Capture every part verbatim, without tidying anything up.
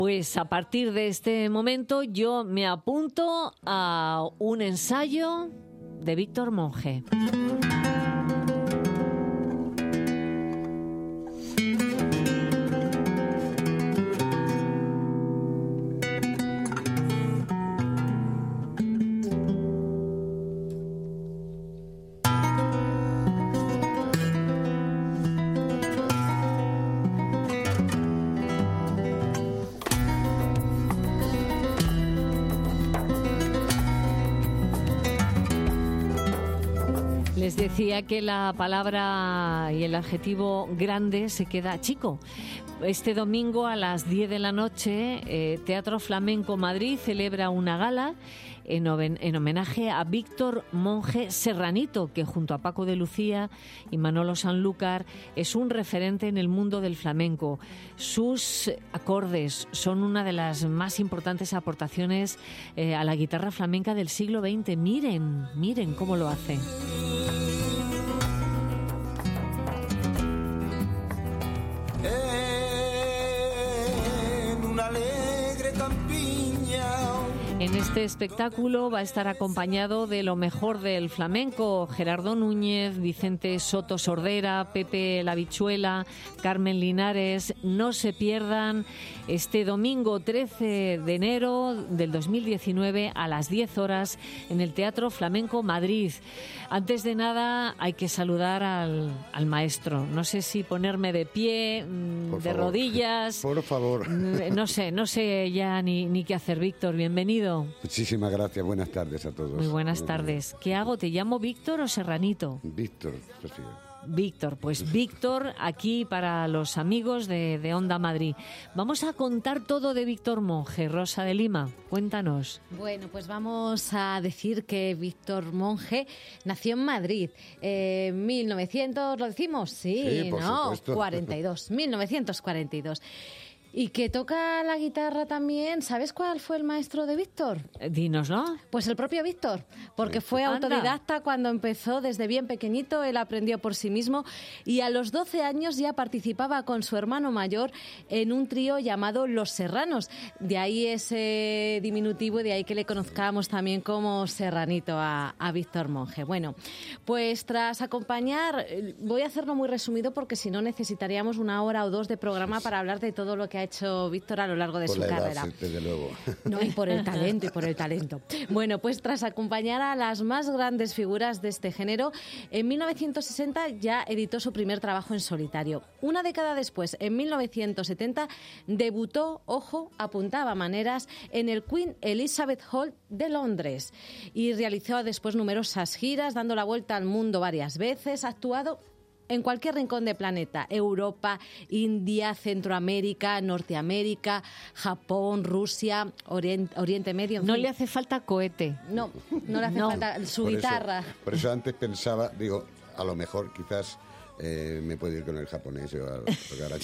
Pues a partir de este momento yo me apunto a un ensayo de Víctor Monge. Les decía que la palabra y el adjetivo grande se queda chico. Este domingo a las diez de la noche, eh, Teatro Flamenco Madrid celebra una gala en, en homenaje a Víctor Monge Serranito, que junto a Paco de Lucía y Manolo Sanlúcar es un referente en el mundo del flamenco. Sus acordes son una de las más importantes aportaciones eh, a la guitarra flamenca del siglo veinte. Miren, miren cómo lo hace. En este espectáculo va a estar acompañado de lo mejor del flamenco: Gerardo Núñez, Vicente Soto Sordera, Pepe La Bichuela, Carmen Linares. No se pierdan este domingo trece de enero del dos mil diecinueve a las diez horas en el Teatro Flamenco Madrid. Antes de nada hay que saludar al, al maestro. No sé si ponerme de pie, por de favor. rodillas. Por favor. No sé, no sé ya ni, ni qué hacer. Víctor, bienvenido. Muchísimas gracias, buenas tardes a todos. Muy buenas tardes. ¿Qué hago? ¿Te llamo Víctor o Serranito? Víctor, prefiero. Víctor, pues Víctor aquí para los amigos de, de Onda Madrid. Vamos a contar todo de Víctor Monge. Rosa de Lima, cuéntanos. Bueno, pues vamos a decir que Víctor Monge nació en Madrid en eh, mil novecientos, ¿lo decimos? Sí, sí por no, supuesto. cuarenta y dos, mil novecientos cuarenta y dos. Y que toca la guitarra también. ¿Sabes cuál fue el maestro de Víctor? Dínoslo. Pues el propio Víctor, porque fue Anda. autodidacta cuando empezó desde bien pequeñito. Él aprendió por sí mismo y a los doce años ya participaba con su hermano mayor en un trío llamado Los Serranos. De ahí ese diminutivo y de ahí que le conozcamos también como Serranito a, a Víctor Monge. Bueno, pues tras acompañar, voy a hacerlo muy resumido porque si no necesitaríamos una hora o dos de programa para hablar de todo lo que ha hecho Víctor a lo largo de por su la carrera. Edad, desde luego. No, y por el talento, y por el talento. Bueno, pues tras acompañar a las más grandes figuras de este género, en mil novecientos sesenta ya editó su primer trabajo en solitario. Una década después, en mil novecientos setenta, debutó, ojo, apuntaba maneras, en el Queen Elizabeth Hall de Londres y realizó después numerosas giras, dando la vuelta al mundo varias veces, ha actuado en cualquier rincón del planeta: Europa, India, Centroamérica, Norteamérica, Japón, Rusia, Oriente, Oriente Medio. En no fin. le hace falta cohete. No, no le hace No. falta su Por guitarra. Eso, por eso antes pensaba, digo, a lo mejor quizás eh, me puedo ir con el japonés. Yo, porque ahora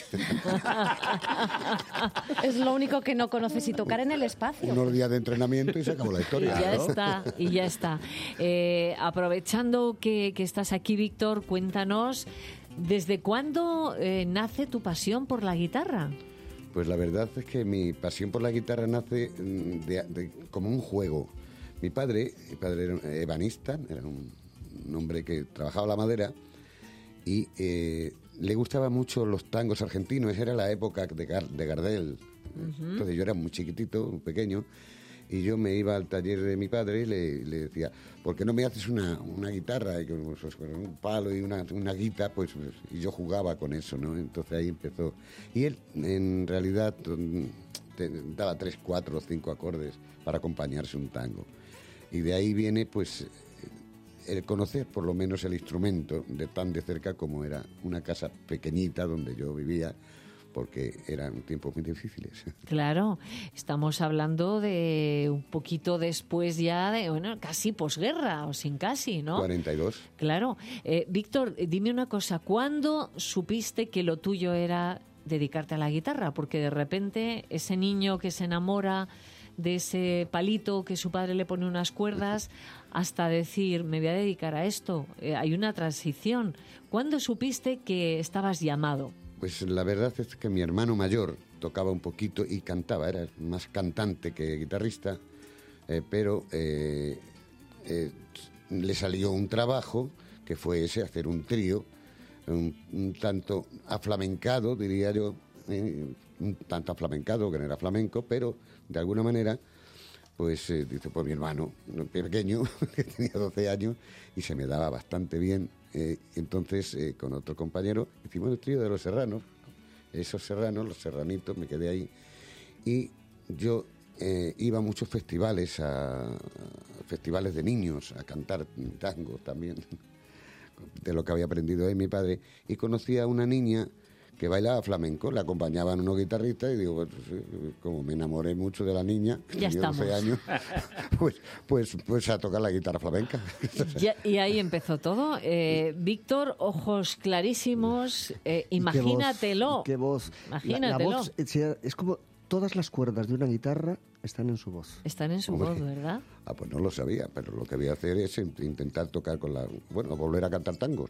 Es lo único que no conoces, y tocar en el espacio. unos días de entrenamiento y se acabó la historia. Y ya ¿no? está, y ya está. Eh, aprovechando que, que estás aquí, Víctor, cuéntanos, ¿desde cuándo eh, nace tu pasión por la guitarra? Pues la verdad es que mi pasión por la guitarra nace de, de, como un juego. Mi padre, mi padre era ebanista, era un, un hombre que trabajaba la madera y eh, le gustaban mucho los tangos argentinos. Era la época de, Gar, de Gardel. Uh-huh. Entonces yo era muy chiquitito, muy pequeño, y yo me iba al taller de mi padre y le, le decía, ¿por qué no me haces una, una guitarra? Y con, pues, con un palo y una, una guita, pues, pues, y yo jugaba con eso, ¿no? Entonces ahí empezó. Y él, en realidad, te daba tres, cuatro o cinco acordes para acompañarse un tango. Y de ahí viene, pues, el conocer por lo menos el instrumento de tan de cerca como era una casa pequeñita donde yo vivía, porque eran tiempos muy difíciles. Claro, estamos hablando de un poquito después ya, de bueno, casi posguerra, o sin casi, ¿no? cuarenta y dos. Claro. Eh, Víctor, dime una cosa, ¿cuándo supiste que lo tuyo era dedicarte a la guitarra? Porque de repente ese niño que se enamora de ese palito que su padre le pone unas cuerdas, hasta decir, me voy a dedicar a esto. Eh, hay una transición. ¿Cuándo supiste que estabas llamado? Pues la verdad es que mi hermano mayor, tocaba un poquito y cantaba, era más cantante que guitarrista, eh, pero eh, eh, le salió un trabajo que fue ese, hacer un trío, un, un tanto aflamencado, diría yo, eh, un tanto aflamencado, que no era flamenco, pero de alguna manera, pues eh, dice, pues mi hermano, pequeño, que tenía doce años, y se me daba bastante bien, eh, entonces eh, con otro compañero hicimos el trío de los serranos, esos serranos, los serranitos, me quedé ahí, y yo eh, iba a muchos festivales, a, a festivales de niños, a cantar tango también, de lo que había aprendido de mi padre, y conocí a una niña que bailaba flamenco, la acompañaban unos guitarristas, y digo, pues, como me enamoré mucho de la niña, que ya tenía doce años, pues, pues, pues a tocar la guitarra flamenca. Ya, y ahí empezó todo. Eh, Víctor, ojos clarísimos, eh, imagínatelo. Qué voz. Imagínatelo. La, la voz es, es como todas las cuerdas de una guitarra están en su voz. Están en su Hombre. voz, ¿verdad? Ah, pues no lo sabía, pero lo que voy a hacer es intentar tocar con la... Bueno, volver a cantar tangos.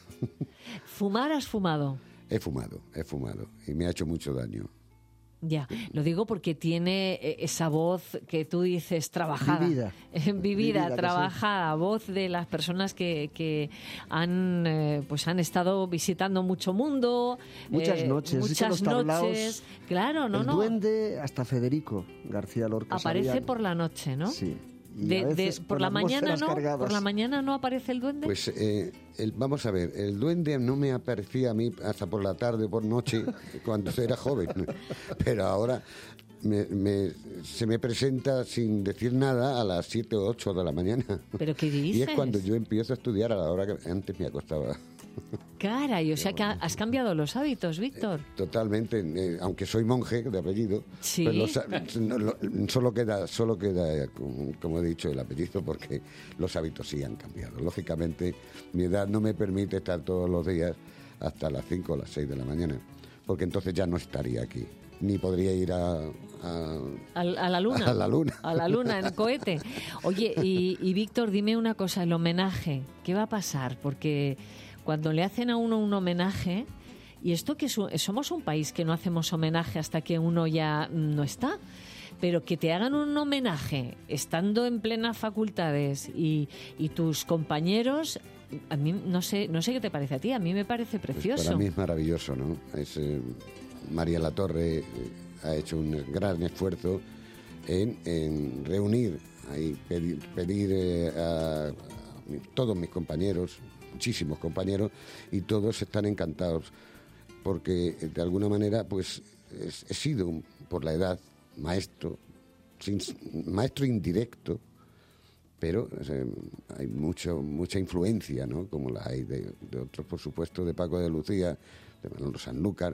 ¿Fumar has fumado? He fumado, he fumado, y me ha hecho mucho daño. Ya, lo digo porque tiene esa voz que tú dices trabajada. Vivida. Vivida, Vivida, trabajada, voz de las personas que, que han eh, pues han estado visitando mucho mundo. Muchas eh, noches. Es que Muchas los tablaos, noches. Claro, no, el no. duende, hasta Federico García Lorca. Aparece sabían. por la noche, ¿no? Sí. Y De- a de- veces por con la mañana atmósferas no, cargadas. por la mañana no aparece el duende. Pues eh, el, vamos a ver, el duende no me aparecía a mí hasta por la tarde, por noche, cuando era joven, pero ahora me, me- se me presenta sin decir nada a las siete o ocho de la mañana. ¿Pero qué dices? Y es cuando yo empiezo a estudiar a la hora que antes me acostaba. Caray, o sea que ha- has cambiado los hábitos, Víctor. Totalmente, eh, aunque soy monje de apellido, Sí. pues los ha- no, lo- solo queda, solo queda, eh, como, como he dicho, el apellido, porque los hábitos sí han cambiado. Lógicamente, mi edad no me permite estar todos los días hasta las cinco o las seis de la mañana, porque entonces ya no estaría aquí, ni podría ir a... a- A, a la luna. A la luna. A la luna, en cohete. Oye, y, y Víctor, dime una cosa, el homenaje, ¿qué va a pasar? Porque cuando le hacen a uno un homenaje, y esto que su- somos un país que no hacemos homenaje hasta que uno ya no está, pero que te hagan un homenaje estando en plenas facultades y, y tus compañeros, a mí no sé, no sé qué te parece a ti, a mí me parece pues precioso. para mí es maravilloso, ¿no? Es, eh, María Latorre eh, ha hecho un gran esfuerzo en, en reunir, ahí, pedir, pedir eh, a, a mi- todos mis compañeros, muchísimos compañeros, y todos están encantados, porque eh, de alguna manera pues es- he sido, un- por la edad, maestro, sin- maestro indirecto, pero o sea, hay mucho mucha influencia, ¿no? Como la hay de, de otros, por supuesto, de Paco de Lucía, de Manolo Sanlúcar,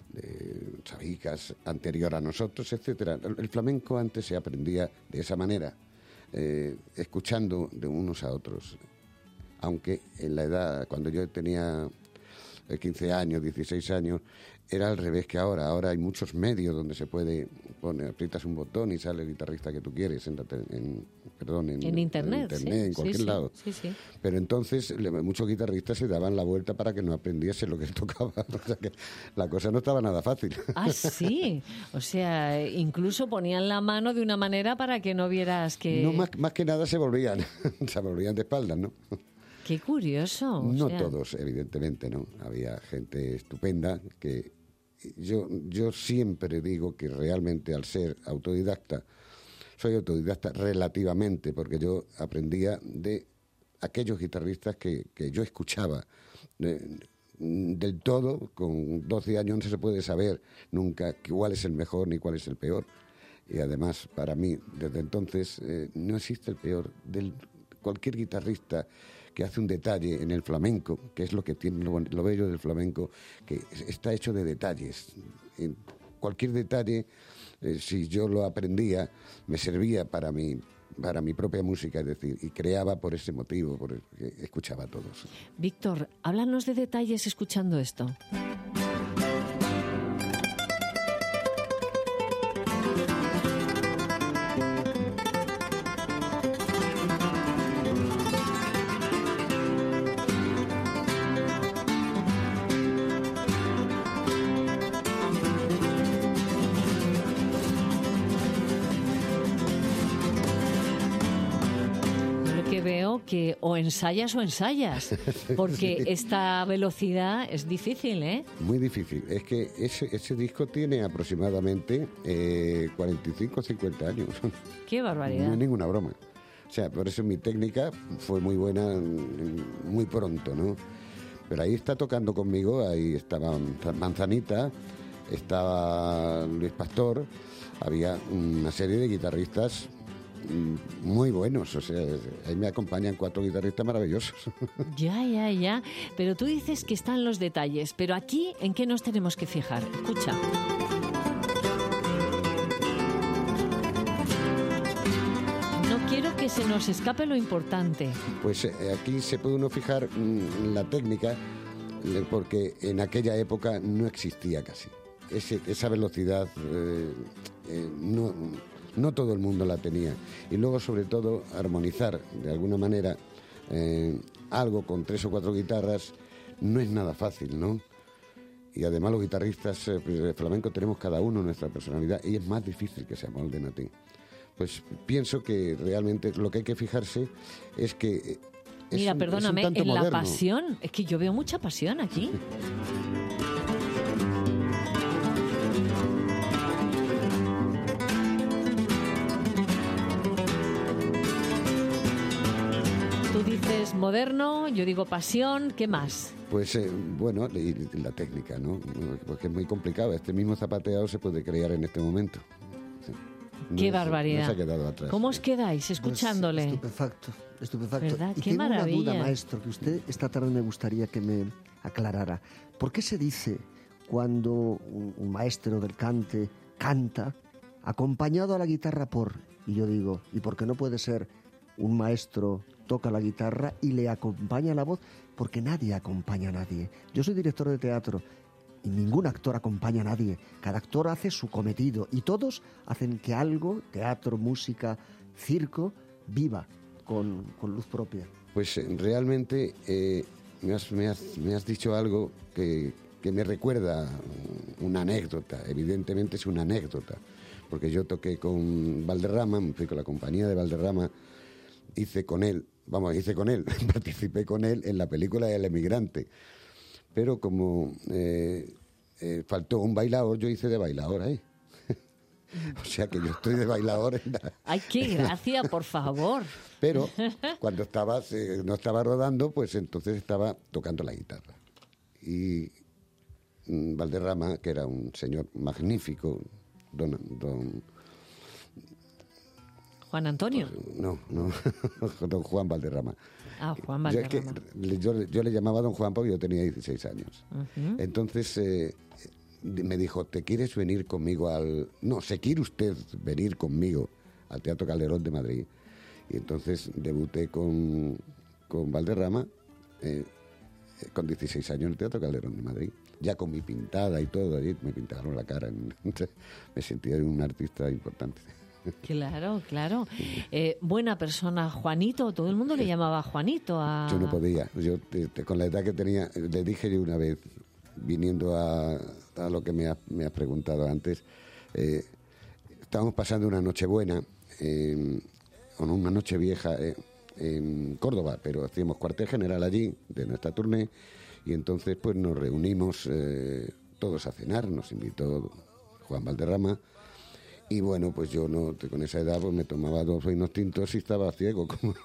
de Sabicas, anterior a nosotros, etcétera. El, el flamenco antes se aprendía de esa manera, eh, escuchando de unos a otros, aunque en la edad, cuando yo tenía eh, quince años, dieciséis años, era al revés que ahora. Ahora hay muchos medios donde se puede poner, aprietas un botón y sale el guitarrista que tú quieres en, la te- en perdón, en, En internet, en, sí. internet, en Sí, cualquier sí, lado. sí, sí. Pero entonces le- muchos guitarristas se daban la vuelta para que no aprendiese lo que él tocaba. O sea que la cosa no estaba nada fácil. Ah, sí. O sea, incluso ponían la mano de una manera para que no vieras que... No, más, más que nada se volvían, se volvían de espaldas, ¿no? Qué curioso. o No sea, todos, evidentemente, ¿no? Había gente estupenda que yo, yo siempre digo que realmente al ser autodidacta, soy autodidacta relativamente, porque yo aprendía de aquellos guitarristas que, que yo escuchaba. Eh, del todo, con doce años no se puede saber nunca cuál es el mejor ni cuál es el peor. Y además, para mí, desde entonces, eh, no existe el peor. Del, cualquier guitarrista que hace un detalle en el flamenco, que es lo que tiene lo, lo bello del flamenco, que está hecho de detalles. En cualquier detalle, eh, si yo lo aprendía, me servía para mi, para mi propia música, es decir, y creaba por ese motivo, porque escuchaba a todos. Víctor, háblanos de detalles escuchando esto. veo que o ensayas o ensayas, porque Sí. esta velocidad es difícil, ¿eh? Muy difícil. Es que ese, ese disco tiene aproximadamente eh, cuarenta y cinco o cincuenta años. Qué barbaridad. No es ninguna broma. O sea, por eso mi técnica fue muy buena mm, muy pronto, ¿no? Pero ahí está tocando conmigo, ahí estaba Manzanita, estaba Luis Pastor, había una serie de guitarristas mm, muy buenos, o sea, ahí me acompañan cuatro guitarristas maravillosos. Ya, ya, ya. Pero tú dices que están los detalles, pero aquí, ¿en qué nos tenemos que fijar? Escucha. No quiero que se nos escape lo importante. Pues eh, aquí se puede uno fijar mm, la técnica, eh, porque en aquella época no existía casi. Ese, esa velocidad eh, eh, no, no todo el mundo la tenía. Y luego, sobre todo, armonizar de alguna manera eh, algo con tres o cuatro guitarras no es nada fácil, ¿no? Y además los guitarristas eh, de flamenco tenemos cada uno nuestra personalidad y es más difícil que se amolden a ti. Pues pienso que realmente lo que hay que fijarse es que eh, es Mira, un- perdóname, es un tanto en la moderno. pasión, es que yo veo mucha pasión aquí. Tú dices moderno, yo digo pasión, ¿qué más? Pues eh, bueno, y la técnica, ¿no? Porque es muy complicado. Este mismo zapateado se puede crear en este momento. Sí. No Qué se- barbaridad. No se ha quedado atrás. ¿Cómo os quedáis Pues, escuchándole? estupefacto, estupefacto. ¿Verdad? Y Qué tengo maravilla. una duda, maestro, que usted esta tarde me gustaría que me aclarara. ¿Por qué se dice cuando un, un maestro del cante canta acompañado a la guitarra por, y yo digo, ¿y por qué no puede ser un maestro toca la guitarra y le acompaña la voz? Porque nadie acompaña a nadie. Yo soy director de teatro y ningún actor acompaña a nadie. Cada actor hace su cometido y todos hacen que algo, teatro, música, circo, viva con, con luz propia. Pues eh, realmente eh, me, has, me, has, me has dicho algo que, que me recuerda una anécdota. Evidentemente es una anécdota. Porque yo toqué con Valderrama, me fui con la compañía de Valderrama, hice con él, vamos, hice con él, participé con él en la película El Emigrante. Pero como eh, eh, faltó un bailador, yo hice de bailador ahí. O sea que yo estoy de bailador en la... ¡Ay, qué gracia, por favor! Pero cuando estaba, eh, no estaba rodando, pues entonces estaba tocando la guitarra. Y mm, Valderrama, que era un señor magnífico, don... don Juan Antonio. no, no, don Juan Valderrama. Ah, Juan Yo, es que Valderrama. le- yo, yo le llamaba don Juan porque yo tenía dieciséis años. Ujú. Entonces eh, me dijo, ¿te quieres venir conmigo al...? No, ¿se quiere usted venir conmigo al Teatro Calderón de Madrid? Y entonces debuté con, con Valderrama eh, eh, con dieciséis años en el Teatro Calderón de Madrid. Ya con mi pintada y todo, allí me pintaron la cara. Me sentía un artista importante. Claro, claro. Eh, buena persona, Juanito. Todo el mundo le llamaba Juanito a... Yo no podía. Yo, te- te- con la edad que tenía, le dije yo una vez, viniendo a, a lo que me has me has preguntado antes, eh, estábamos pasando una noche buena, eh, o no, una noche vieja eh, en Córdoba, pero hacíamos cuartel general allí, de nuestra tournée, y entonces pues nos reunimos eh, todos a cenar, nos invitó Juan Valderrama. Y bueno, pues yo no con esa edad pues me tomaba dos vinos tintos y estaba ciego. Como...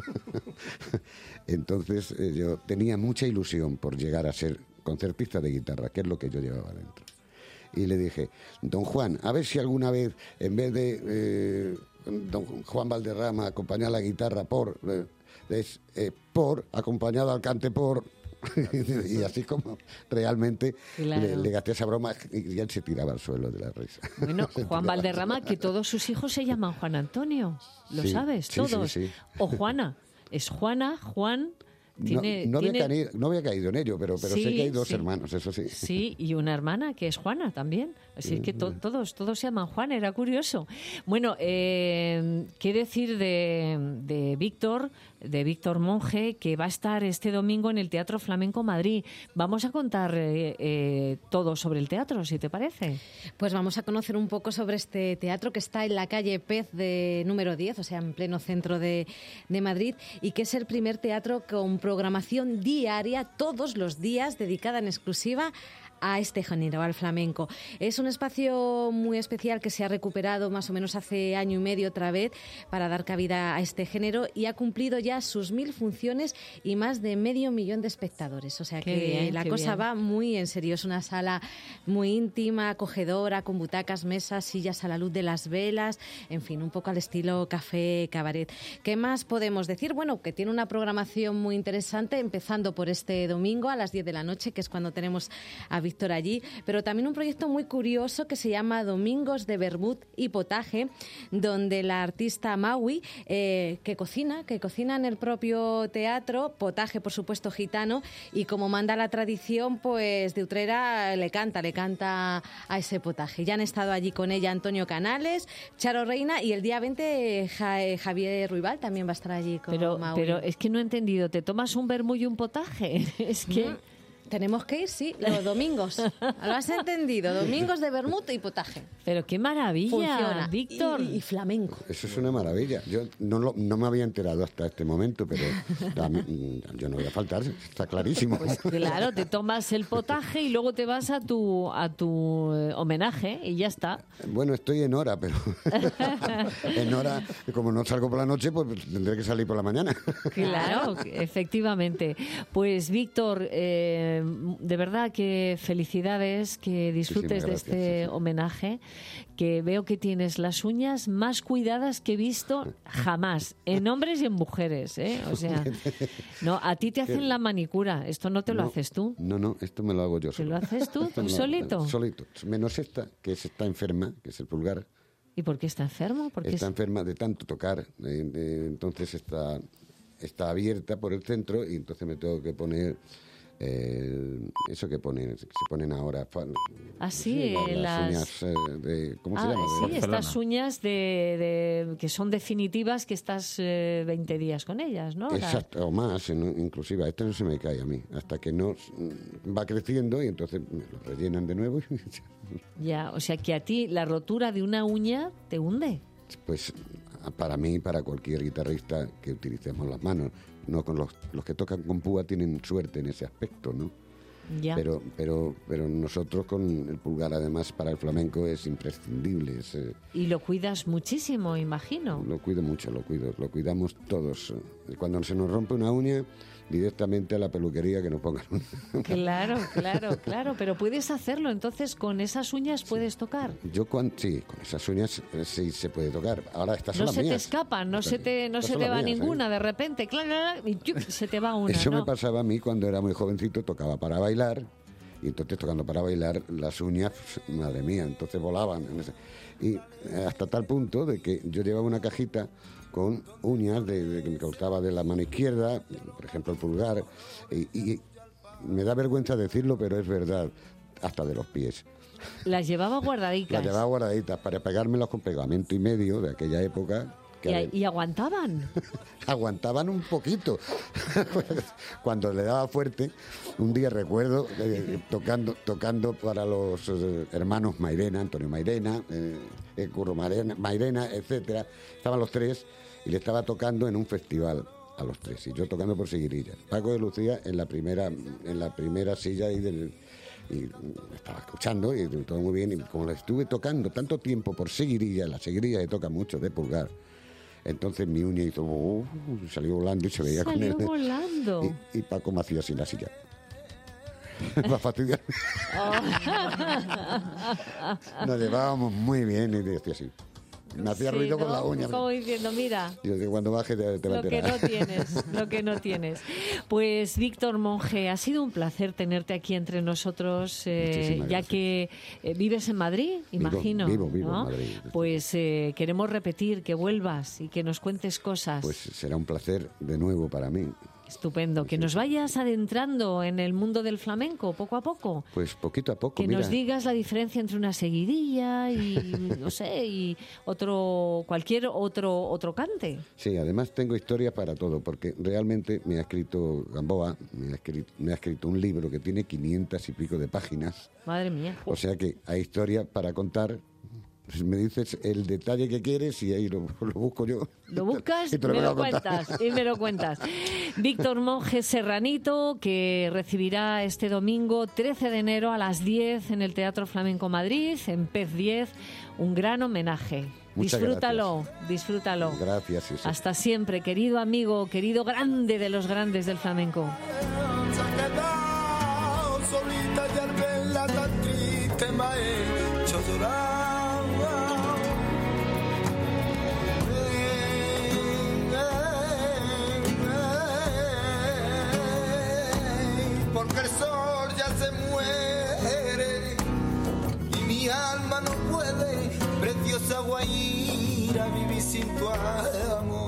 Entonces eh, yo tenía mucha ilusión por llegar a ser concertista de guitarra, que es lo que yo llevaba dentro. Y le dije, don Juan, a ver si alguna vez, en vez de eh, don Juan Valderrama acompañar la guitarra por, eh, es eh, por, acompañado al cante por... y así como realmente Claro. le, le gasté esa broma y él se tiraba al suelo de la risa. Bueno, Se Juan tiraba. Valderrama, que todos sus hijos se llaman Juan Antonio. ¿Lo Sí, sabes? sí, Todos. sí, sí. O Juana. Es Juana, Juan, Tiene, no, no, tiene... había caído, no había caído en ello, pero, pero sí, sé que hay dos sí. hermanos, eso sí. Sí, y una hermana que es Juana también. Así es que to- todos, todos se llaman Juan, era curioso. Bueno, eh, ¿qué decir de, de Víctor, de Víctor Monge, que va a estar este domingo en el Teatro Flamenco Madrid? Vamos a contar eh, eh, todo sobre el teatro, si te parece. Pues vamos a conocer un poco sobre este teatro que está en la calle Pez de número diez, o sea, en pleno centro de, de Madrid, y que es el primer teatro con programación diaria, todos los días, dedicada en exclusiva a este género, al flamenco. Es un espacio muy especial que se ha recuperado más o menos hace año y medio otra vez para dar cabida a este género y ha cumplido ya sus mil funciones y más de medio millón de espectadores. O sea Qué que bien, la qué cosa bien. va muy en serio. Es una sala muy íntima, acogedora, con butacas, mesas, sillas a la luz de las velas, en fin, un poco al estilo café cabaret. ¿Qué más podemos decir? Bueno, que tiene una programación muy interesante, empezando por este domingo a las diez de la noche, que es cuando tenemos a Víctor allí, pero también un proyecto muy curioso que se llama Domingos de Vermut y Potaje, donde la artista Maui, eh, que cocina, que cocina en el propio teatro, potaje por supuesto gitano, y como manda la tradición, pues de Utrera le canta, le canta a ese potaje. Ya han estado allí con ella Antonio Canales, Charo Reina, y el día veinte Ja- eh, Javier Ruibal también va a estar allí con Pero, Maui. pero es que no he entendido, ¿te tomas un vermú y un potaje? Es que... Tenemos que ir, sí, los domingos. ¿Lo has entendido? Domingos de vermut y potaje. Pero qué maravilla, Funciona. Víctor. Y, y flamenco. Eso es una maravilla. Yo no, lo- no me había enterado hasta este momento, pero a mí- yo no voy a faltar, está clarísimo. Pues claro, te tomas el potaje y luego te vas a tu a tu eh, homenaje y ya está. Bueno, estoy en hora, pero en hora, como no salgo por la noche, pues tendré que salir por la mañana. Claro, efectivamente. Pues Víctor, eh, de verdad que felicidades, que disfrutes Muchísimas de gracias, este sí, sí. homenaje, que veo que tienes las uñas más cuidadas que he visto jamás, en hombres y en mujeres, ¿eh? O sea, no, a ti te hacen la manicura, esto no te lo No, haces tú. No, no, esto me lo hago yo ¿Te solo. lo haces tú, Esto tú me lo- solito? Solito, menos esta, que es, está enferma, que es el pulgar. ¿Y por qué está enfermo? Porque Está es- enferma de tanto tocar, eh, de- entonces está, está abierta por el centro y entonces me tengo que poner eh, eso que ponen, se ponen ahora. fa- Ah, sí, eh, las, las- uñas eh, de, ¿cómo se Ah, llama? sí, De- estas uñas de, de- que son definitivas, que estás eh, veinte días con ellas, ¿no? La- Exacto, o más, ¿no? Inclusive. Este no se me cae a mí, hasta que no mm, va creciendo y entonces me lo rellenan de nuevo. y Ya, o sea que a ti la rotura de una uña te hunde. Pues para mí, para cualquier guitarrista que utilicemos las manos, no con los, los que tocan con púa tienen suerte en ese aspecto, ¿no? Ya. Pero, pero, pero nosotros con el pulgar, además, para el flamenco es imprescindible. es, eh, Y lo cuidas muchísimo, imagino. Lo cuido mucho, lo cuido, lo cuidamos todos. Cuando se nos rompe una uña, directamente a la peluquería que nos pongan una. Claro, claro, claro. Pero puedes hacerlo, entonces con esas uñas puedes tocar. Yo cuando, sí, con esas uñas eh, sí se puede tocar. Ahora estas son No las se te mías. escapan, no Estas- se te, no estas se son te las va mías, ¿eh? ninguna de repente. Clac, clac, clac, y ¡chuc! Se te va una. Eso ¿no? me pasaba a mí cuando era muy jovencito, tocaba para bailar, y entonces tocando para bailar, las uñas, pf, madre mía, entonces volaban. no sé. Y eh, hasta tal punto de que yo llevaba una cajita con uñas de, de que me cortaba de la mano izquierda, por ejemplo el pulgar, y, y me da vergüenza decirlo, pero es verdad, hasta de los pies. Las llevaba guardadicas. Las llevaba guardaditas para pegármelas con pegamento y medio de aquella época. Que y, y aguantaban. aguantaban un poquito. Cuando le daba fuerte, un día recuerdo eh, tocando tocando para los eh, hermanos Mairena, Antonio Mairena, eh, eh, Curro Mairena, Mairena, etcétera. Estaban los tres y le estaba tocando en un festival a los tres y yo tocando por seguirilla. Paco de Lucía en la primera en la primera silla ahí del y me estaba escuchando y todo muy bien y como le estuve tocando tanto tiempo por seguirilla, la seguirilla se toca mucho de pulgar. Entonces mi uña hizo, uh, salió volando y se veía Salió con él. volando. Y, y Paco me hacía así la silla. Para fastidiar. Nos llevábamos muy bien y decía así. Me hacía Sí, ruido con ¿no? la uña. Como diciendo, mira, Digo que cuando baje te, te va a lo que enterar. no tienes, lo que no tienes. Pues Víctor Monge, ha sido un placer tenerte aquí entre nosotros, eh, Muchísimas ya gracias. que eh, vives en Madrid, Vivo, imagino. vivo, vivo en ¿no? Madrid. Pues eh, queremos repetir que vuelvas y que nos cuentes cosas. Pues será un placer de nuevo para mí. Estupendo. Que nos vayas adentrando en el mundo del flamenco poco a poco. Pues poquito a poco, Que mira. nos digas la diferencia entre una seguidilla y, no sé, y otro cualquier otro otro cante. Sí, además tengo historias para todo, porque realmente me ha escrito Gamboa, me ha escrito, me ha escrito un libro que tiene quinientas y pico de páginas. Madre mía. O sea que hay historias para contar. Me dices el detalle que quieres y ahí lo, lo busco yo. Lo buscas, y te lo me voy a lo contar. cuentas y me lo cuentas. Víctor Monge Serranito, que recibirá este domingo trece de enero a las diez en el Teatro Flamenco Madrid, en P E Z diez, un gran homenaje. Muchas disfrútalo, gracias. disfrútalo. Gracias, sí, sí. Hasta siempre, querido amigo, querido grande de los grandes del flamenco. Se ha quedado solita y al verla tan triste me ha hecho llorar. Porque el sol ya se muere y mi alma no puede, preciosa Guaira, vivir sin tu amor.